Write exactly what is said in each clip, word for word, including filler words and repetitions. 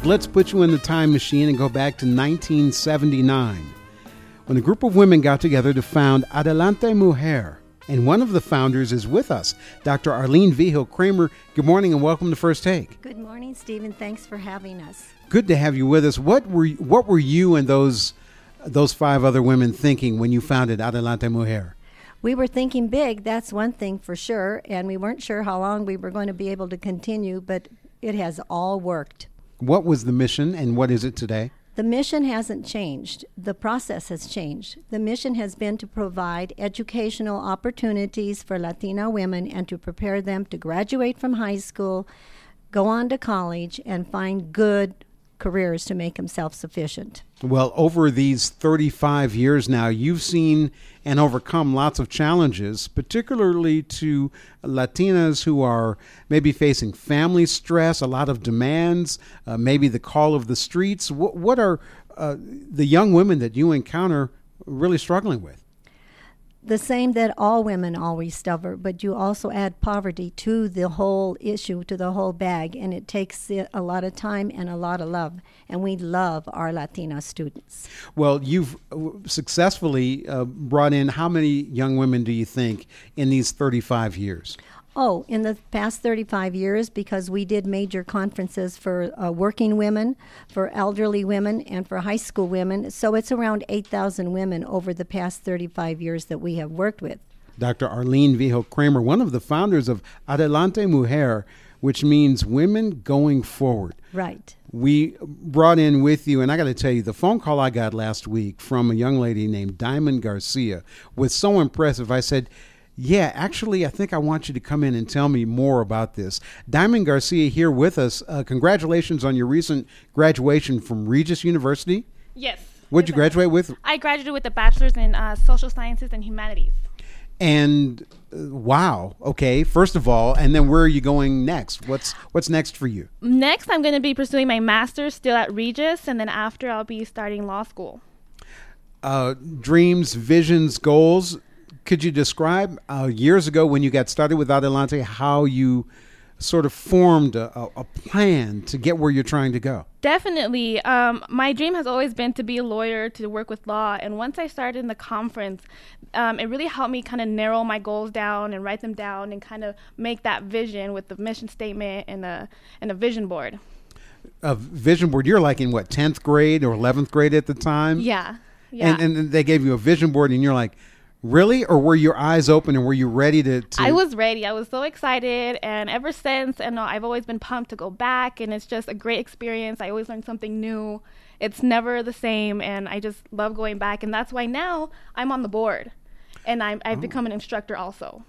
Let's put you in the time machine and go back to nineteen seventy-nine, when a group of women got together to found Adelante Mujer. And one of the founders is with us, Doctor Arlene Vigil Kramer. Good morning and welcome to First Take. Good morning, Stephen. Thanks for having us. Good to have you with us. What were what were you and those those five other women thinking when you founded Adelante Mujer? We were thinking big, that's one thing for sure, and we weren't sure how long we were going to be able to continue, but it has all worked. What was the mission and what is it today? The mission hasn't changed. The process has changed. The mission has been to provide educational opportunities for Latina women and to prepare them to graduate from high school, go on to college, and find good careers to make them self-sufficient. Well, over these thirty-five years now, you've seen and overcome lots of challenges, particularly to Latinas who are maybe facing family stress, a lot of demands, uh, maybe the call of the streets. What, what are uh, the young women that you encounter really struggling with? The same that all women always suffer, but you also add poverty to the whole issue, to the whole bag, and it takes a lot of time and a lot of love, and we love our Latina students. Well, you've successfully uh, brought in how many young women do you think in these thirty-five years? Oh, in the past thirty-five years, because we did major conferences for uh, working women, for elderly women, and for high school women. So it's around eight thousand women over the past thirty-five years that we have worked with. Doctor Arlene Vigil Kramer, one of the founders of Adelante Mujer, which means women going forward. Right. We brought in with you, and I got to tell you, the phone call I got last week from a young lady named Diamond Garcia was so impressive. I said, yeah, actually, I think I want you to come in and tell me more about this. Diamond Garcia here with us. Uh, congratulations on your recent graduation from Regis University. Yes. What did you graduate with? I graduated with a bachelor's in uh, social sciences and humanities. And uh, wow, okay. First of all, and then where are you going next? What's what's next for you? Next, I'm going to be pursuing my master's still at Regis, and then after, I'll be starting law school. Uh, dreams, visions, goals. Could you describe uh, years ago when you got started with Adelante how you sort of formed a, a plan to get where you're trying to go? Definitely. Um, my dream has always been to be a lawyer, to work with law. And once I started in the conference, um, it really helped me kind of narrow my goals down and write them down and kind of make that vision with the mission statement and a, and a vision board. A vision board, you're like in what, tenth grade or eleventh grade at the time? Yeah. Yeah. And, and they gave you a vision board and you're like, really? Or were your eyes open and were you ready to, to... I was ready. I was so excited. And ever since, and I've always been pumped to go back. And it's just a great experience. I always learn something new. It's never the same. And I just love going back. And that's why now I'm on the board. And I'm, I've oh. become an instructor also.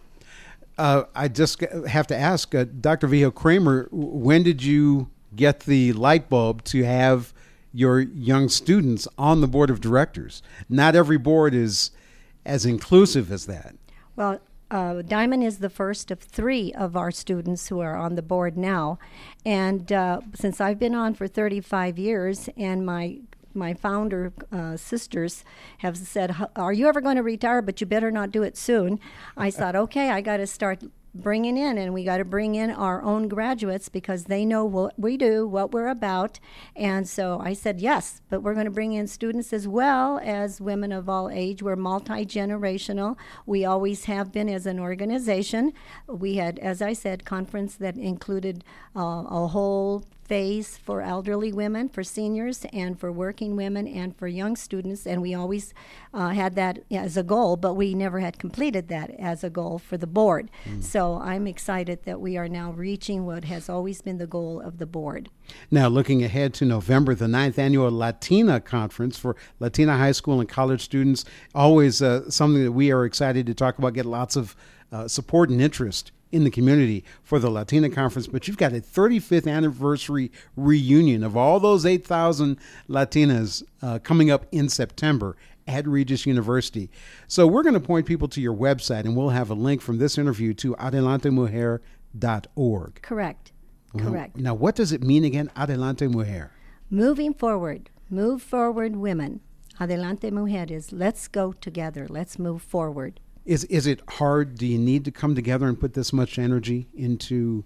Uh, I just have to ask, uh, Doctor Vigil Kramer, when did you get the light bulb to have your young students on the board of directors? Not every board is as inclusive as that. Well, uh, Diamond is the first of three of our students who are on the board now. And uh, since I've been on for thirty-five years and my my founder uh, sisters have said, are you ever going to retire? But you better not do it soon. I thought, okay, I got to start bringing in, and we got to bring in our own graduates because they know what we do, what we're about. And so I said yes, but we're going to bring in students as well as women of all age. We're multi-generational. We always have been as an organization. We had, as I said, conference that included uh, a whole phase for elderly women, for seniors, and for working women, and for young students. And we always uh, had that as a goal, but we never had completed that as a goal for the board. Mm. So I'm excited that we are now reaching what has always been the goal of the board. Now, looking ahead to November, the ninth annual Latina Conference for Latina high school and college students, always uh, something that we are excited to talk about, get lots of uh, support and interest in the community for the Latina Conference. But you've got a thirty-fifth anniversary reunion of all those eight thousand Latinas uh, coming up in September at Regis University. So we're going to point people to your website, and we'll have a link from this interview to adelante mujer dot org. Correct. Well, Correct. Now, what does it mean again, Adelante Mujer? Moving forward. Move forward, women. Adelante Mujer is let's go together. Let's move forward. Is is it hard? Do you need to come together and put this much energy into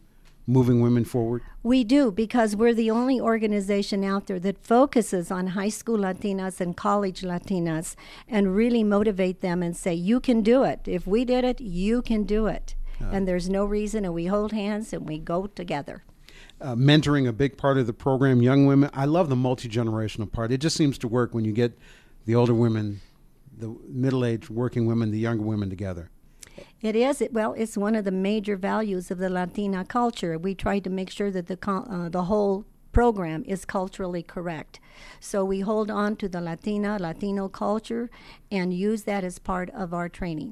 moving women forward? We do, because we're the only organization out there that focuses on high school Latinas and college Latinas and really motivate them and say, you can do it. If we did it, you can do it. Uh, and there's no reason, and we hold hands and we go together. Uh, mentoring, a big part of the program, young women. I love the multi-generational part. It just seems to work when you get the older women, the middle-aged working women, the younger women together. It is. It, well, it's one of the major values of the Latina culture. We try to make sure that the uh, the whole program is culturally correct. So we hold on to the Latina, Latino culture and use that as part of our training.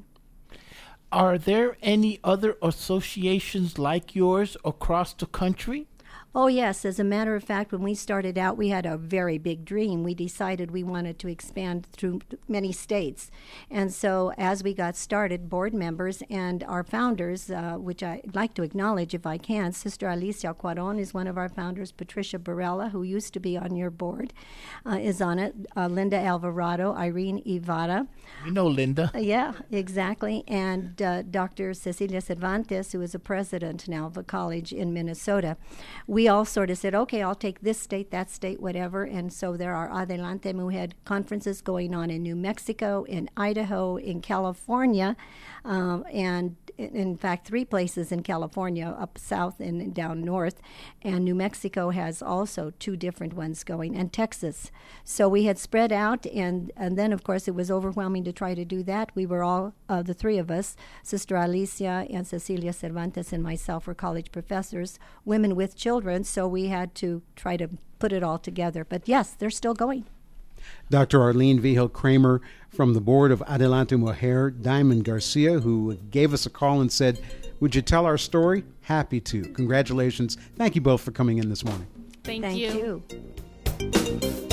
Are there any other associations like yours across the country? Oh, yes. As a matter of fact, when we started out, we had a very big dream. We decided we wanted to expand through many states. And so as we got started, board members and our founders, uh, which I'd like to acknowledge if I can, Sister Alicia Cuaron is one of our founders. Patricia Barella, who used to be on your board, uh, is on it. Uh, Linda Alvarado, Irene Ivara. You know Linda. Uh, yeah, exactly. And uh, Doctor Cecilia Cervantes, who is a president now of a college in Minnesota. We all sort of said, okay, I'll take this state, that state, whatever. And so there are Adelante Mujer conferences going on in New Mexico, in Idaho, in California, um, and in fact, three places in California, up south and down north. And New Mexico has also two different ones going, and Texas. So we had spread out, and, and then, of course, it was overwhelming to try to do that. We were all, uh, the three of us, Sister Alicia and Cecilia Cervantes and myself were college professors, women with children, so we had to try to put it all together. But yes, they're still going. Doctor Arlene Vigil Kramer from the board of Adelante Mujer, Diamond Garcia, who gave us a call and said, would you tell our story? Happy to. Congratulations. Thank you both for coming in this morning. Thank, Thank you. you.